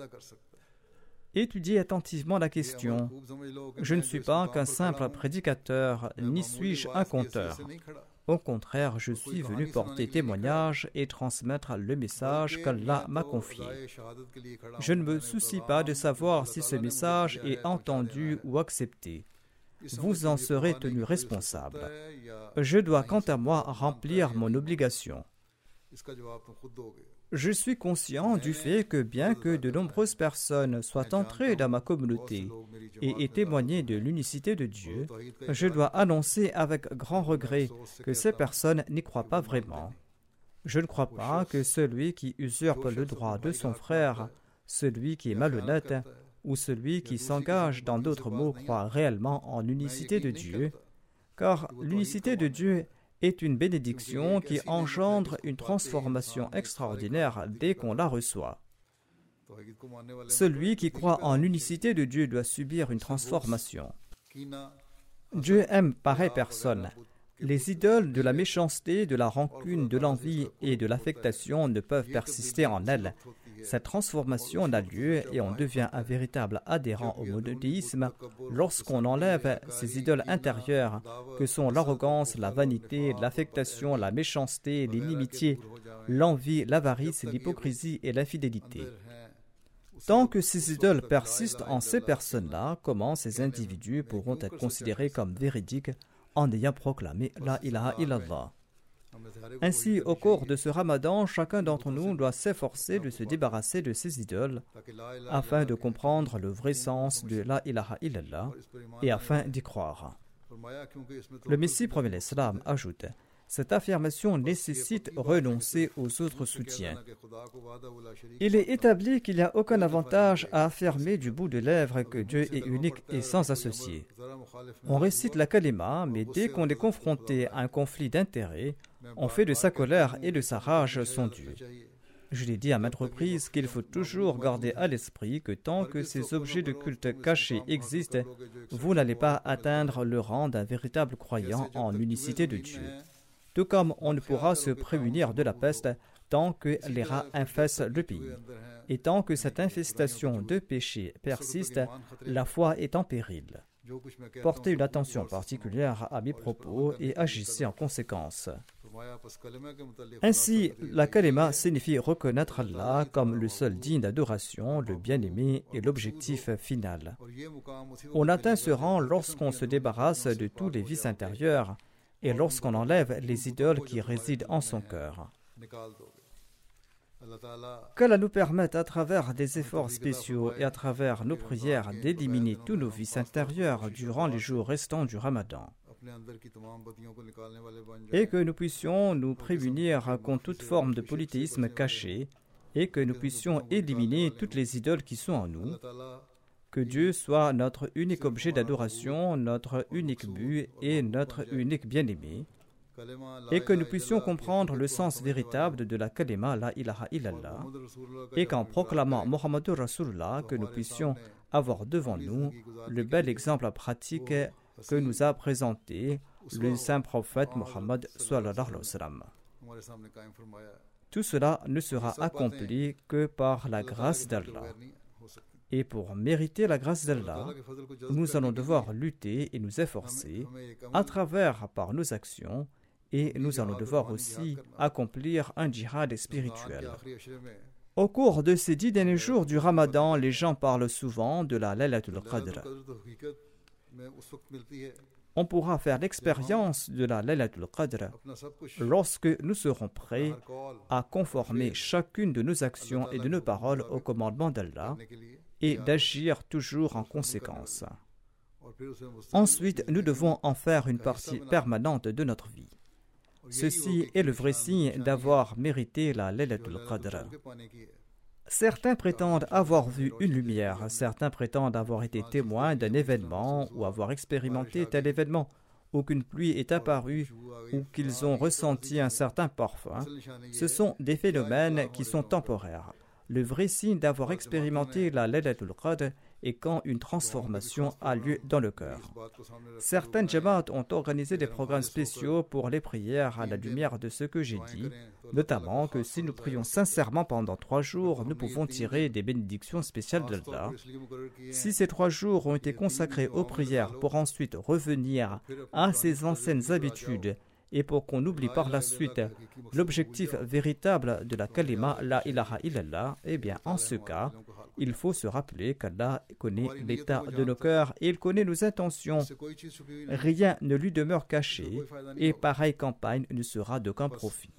Étudiez attentivement la question. Je ne suis pas qu'un simple prédicateur, ni suis-je un conteur. Au contraire, je suis venu porter témoignage et transmettre le message qu'Allah m'a confié. Je ne me soucie pas de savoir si ce message est entendu ou accepté. Vous en serez tenu responsable. Je dois quant à moi remplir mon obligation. Je suis conscient du fait que bien que de nombreuses personnes soient entrées dans ma communauté et aient témoigné de l'unicité de Dieu, je dois annoncer avec grand regret que ces personnes n'y croient pas vraiment. Je ne crois pas que celui qui usurpe le droit de son frère, celui qui est malhonnête, ou celui qui s'engage dans d'autres mots croit réellement en l'unicité de Dieu, car l'unicité de Dieu est une bénédiction qui engendre une transformation extraordinaire dès qu'on la reçoit. Celui qui croit en l'unicité de Dieu doit subir une transformation. Dieu aime pareille personne. Les idoles de la méchanceté, de la rancune, de l'envie et de l'affectation ne peuvent persister en elles. Cette transformation a lieu et on devient un véritable adhérent au monothéisme lorsqu'on enlève ces idoles intérieures que sont l'arrogance, la vanité, l'affectation, la méchanceté, l'inimitié, l'envie, l'avarice, l'hypocrisie et l'infidélité. Tant que ces idoles persistent en ces personnes-là, comment ces individus pourront être considérés comme véridiques en ayant proclamé la ilaha illallah? Ainsi, au cours de ce ramadan, chacun d'entre nous doit s'efforcer de se débarrasser de ces idoles afin de comprendre le vrai sens de la ilaha illallah et afin d'y croire. Le Messie premier l'Islam ajoute: Cette affirmation nécessite renoncer aux autres soutiens. Il est établi qu'il n'y a aucun avantage à affirmer du bout de lèvres que Dieu est unique et sans associé. On récite la kalima, mais dès qu'on est confronté à un conflit d'intérêts, on fait de sa colère et de sa rage son Dieu. Je l'ai dit à maintes reprises qu'il faut toujours garder à l'esprit que tant que ces objets de culte cachés existent, vous n'allez pas atteindre le rang d'un véritable croyant en l'unicité de Dieu. Tout comme on ne pourra se prémunir de la peste tant que les rats infestent le pays. Et tant que cette infestation de péché persiste, la foi est en péril. Portez une attention particulière à mes propos et agissez en conséquence. Ainsi, la kalima signifie reconnaître Allah comme le seul digne d'adoration, le bien-aimé et l'objectif final. On atteint ce rang lorsqu'on se débarrasse de tous les vices intérieurs et lorsqu'on enlève les idoles qui résident en son cœur. Qu'Allah nous permette à travers des efforts spéciaux et à travers nos prières d'éliminer tous nos vices intérieurs durant les jours restants du Ramadan. Et que nous puissions nous prémunir contre toute forme de polythéisme caché et que nous puissions éliminer toutes les idoles qui sont en nous. Que Dieu soit notre unique objet d'adoration, notre unique but et notre unique bien-aimé. Et que nous puissions comprendre le sens véritable de la kalima la ilaha illallah. Et qu'en proclamant Muhammadur Rasulullah, que nous puissions avoir devant nous le bel exemple pratique que nous a présenté le saint prophète Muhammad sallallahu alayhi wa sallam. Tout cela ne sera accompli que par la grâce d'Allah. Et pour mériter la grâce d'Allah, nous allons devoir lutter et nous efforcer à travers par nos actions et nous allons devoir aussi accomplir un djihad spirituel. Au cours de ces dix derniers jours du Ramadan, les gens parlent souvent de la Laylatul Qadr. On pourra faire l'expérience de la Laylatul Qadr lorsque nous serons prêts à conformer chacune de nos actions et de nos paroles au commandement d'Allah et d'agir toujours en conséquence. Ensuite, nous devons en faire une partie permanente de notre vie. Ceci est le vrai signe d'avoir mérité la Laylatul Qadr. Certains prétendent avoir vu une lumière, certains prétendent avoir été témoins d'un événement ou avoir expérimenté tel événement, ou qu'une pluie est apparue, ou qu'ils ont ressenti un certain parfum. Ce sont des phénomènes qui sont temporaires. Le vrai signe d'avoir expérimenté la Laylatul Qadr est quand une transformation a lieu dans le cœur. Certaines Jamaat ont organisé des programmes spéciaux pour les prières à la lumière de ce que j'ai dit, notamment que si nous prions sincèrement pendant trois jours, nous pouvons tirer des bénédictions spéciales d'Allah. Si ces trois jours ont été consacrés aux prières pour ensuite revenir à ces anciennes habitudes et pour qu'on oublie par la suite l'objectif véritable de la kalima la ilaha illallah, eh bien en ce cas, il faut se rappeler qu'Allah connaît l'état de nos cœurs et il connaît nos intentions. Rien ne lui demeure caché et pareille campagne ne sera d'aucun profit.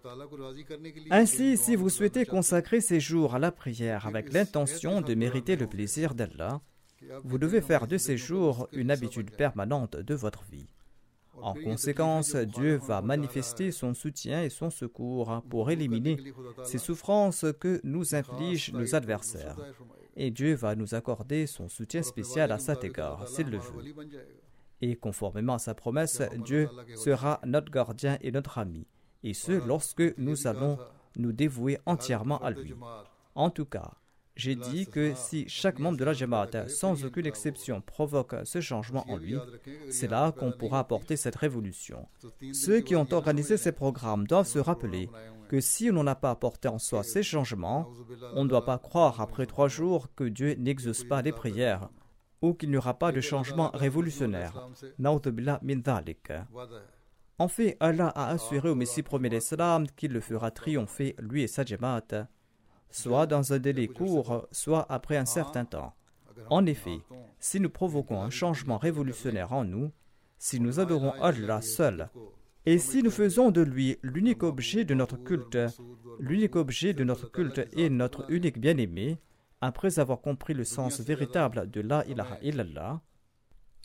Ainsi, si vous souhaitez consacrer ces jours à la prière avec l'intention de mériter le plaisir d'Allah, vous devez faire de ces jours une habitude permanente de votre vie. En conséquence, Dieu va manifester son soutien et son secours pour éliminer ces souffrances que nous infligent nos adversaires. Et Dieu va nous accorder son soutien spécial à cet égard, s'il le veut. Et conformément à sa promesse, Dieu sera notre gardien et notre ami, et ce, lorsque nous allons nous dévouer entièrement à lui. En tout cas, j'ai dit que si chaque membre de la Jamaat, sans aucune exception, provoque ce changement en lui, c'est là qu'on pourra apporter cette révolution. Ceux qui ont organisé ces programmes doivent se rappeler que si on n'a pas apporté en soi ces changements, on ne doit pas croire après trois jours que Dieu n'exauce pas les prières ou qu'il n'y aura pas de changement révolutionnaire. Na'udhu billah min dhalik. En fait, Allah a assuré au Messie premier d'Islam qu'il le fera triompher, lui et sa Jamaat, soit dans un délai court, soit après un certain temps. En effet, si nous provoquons un changement révolutionnaire en nous, si nous adorons Allah seul, et si nous faisons de lui l'unique objet de notre culte, l'unique objet de notre culte et notre unique bien-aimé, après avoir compris le sens véritable de la ilaha illallah,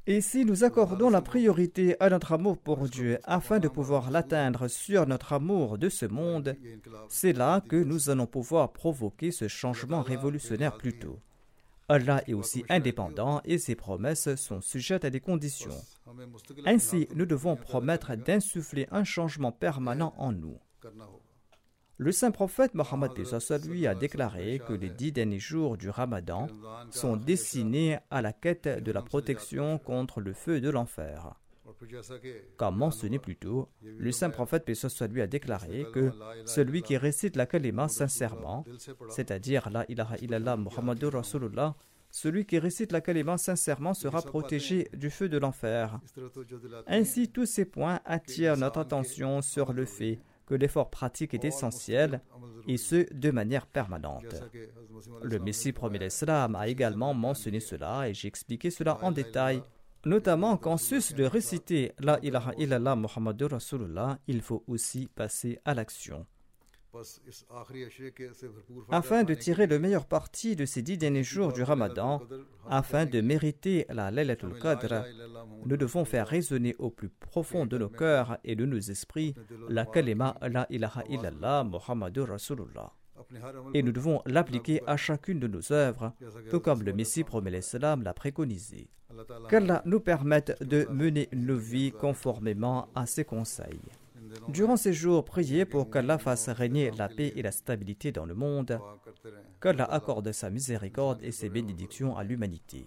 Et si nous accordons la priorité à notre amour pour Dieu afin de pouvoir l'atteindre sur notre amour de ce monde, c'est là que nous allons pouvoir provoquer ce changement révolutionnaire plus tôt. Allah est aussi indépendant et ses promesses sont sujettes à des conditions. Ainsi, nous devons promettre d'insuffler un changement permanent en nous. Le saint prophète Mohammed lui a déclaré que les dix derniers jours du Ramadan sont destinés à la quête de la protection contre le feu de l'enfer. Comme mentionné plus tôt, le saint prophète lui a déclaré que celui qui récite la kalima sincèrement, c'est-à-dire la ilaha illallah Muhammadur Rasulullah, celui qui récite la kalima sincèrement sera protégé du feu de l'enfer. Ainsi, tous ces points attirent notre attention sur le fait que l'effort pratique est essentiel, et ce, de manière permanente. Le Messie premier l'Islam a également mentionné cela, et j'ai expliqué cela en détail, notamment qu'en sus de réciter la ilaha illallah Muhammadur Rasulullah, il faut aussi passer à l'action. Afin de tirer le meilleur parti de ces dix derniers jours du Ramadan, afin de mériter la Laylatul Qadr, nous devons faire résonner au plus profond de nos cœurs et de nos esprits la kalima la ilaha illallah Muhammadur Rasulullah. Et nous devons l'appliquer à chacune de nos œuvres, tout comme le Messie promet l'Islam l'a préconisé. Qu'Allah nous permette de mener nos vies conformément à ses conseils. Durant ces jours, priez pour qu'Allah fasse régner la paix et la stabilité dans le monde, qu'Allah accorde sa miséricorde et ses bénédictions à l'humanité.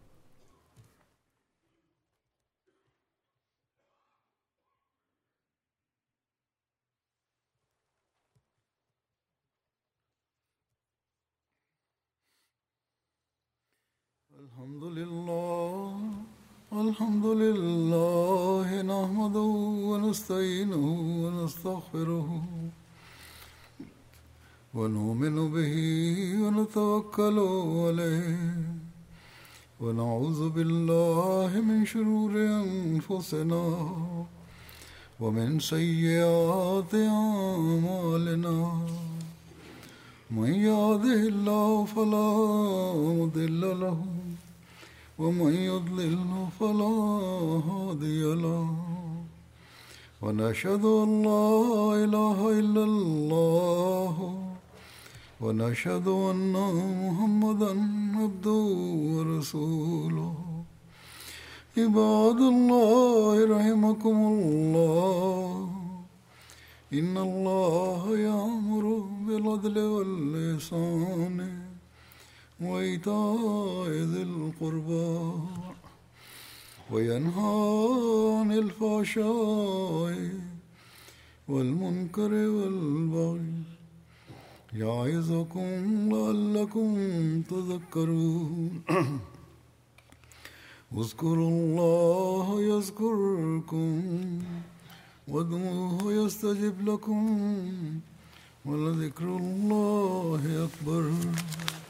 Alhamdulillah. الحمد لله نحمده ونستعينه ونستغفره ونؤمن به ونتوكل عليه ونعوذ بالله من شرور أنفسنا ومن سيئات أعمالنا من يهده الله فلا مضل له ومن يضلل فلا هادي له ونشهد أن لا إله إلا الله ونشهد أن محمدا عبده ورسوله عباد الله رحمكم الله إن الله يأمر بالعدل والإحسان وإيتاء ذي القربى وينهى عن الفحشاء والمنكر والبغي يعظكم لعلكم تذكرون اذكروا الله يذكركم وادعوه يستجب لكم ولذكر الله أكبر.